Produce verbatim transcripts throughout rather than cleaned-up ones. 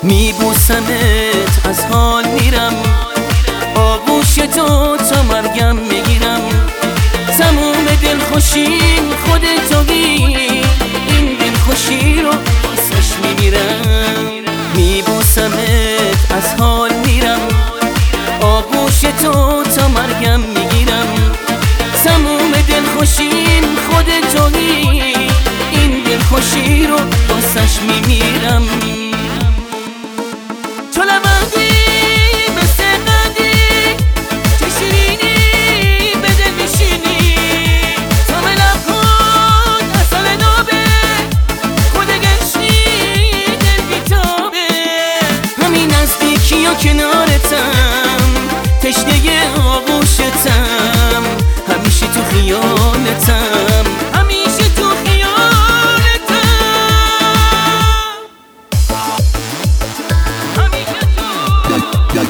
میبوسمت از حال میرم، آغوش تو تا مرگم میگیرم. تموم دلخوشیم خودتویی، این دلخوشی رو واسش میمیرم. میبوسمت از حال میرم، آغوش تو تا مرگم میگیرم. تموم دلخوشیم خودتویی، این دلخوشی رو واسش میمیرم. تو لبندی مثل قندی که شیرینی به دل میشینی. تا به لب کن اصل نابه، خود گشتی دل بیتابه. همین نزدیکی و کنارتم، تشنه آغوشتم، همیشه تو خیالتم، همیشه تو خیالتم، همیشه تو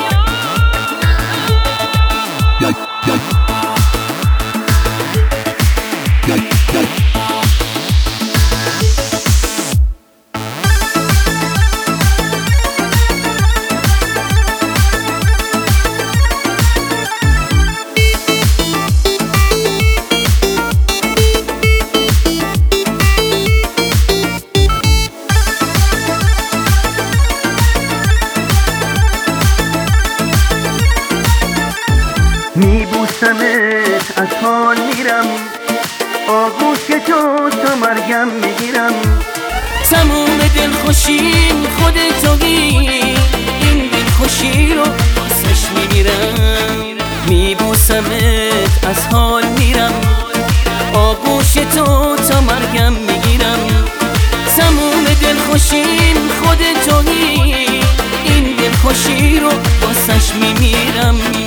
میبوسمت از حال میرم، آغوش تو تا مرگم میگیرم. تموم دلخوشیم خودتویی، این دلخوشی رو واسش میمیرم. میبوسمت از حال میرم، آغوش تو تا مرگم میگیرم. تموم دلخوشیم خودتویی، این دلخوشی رو واسش میمیرم.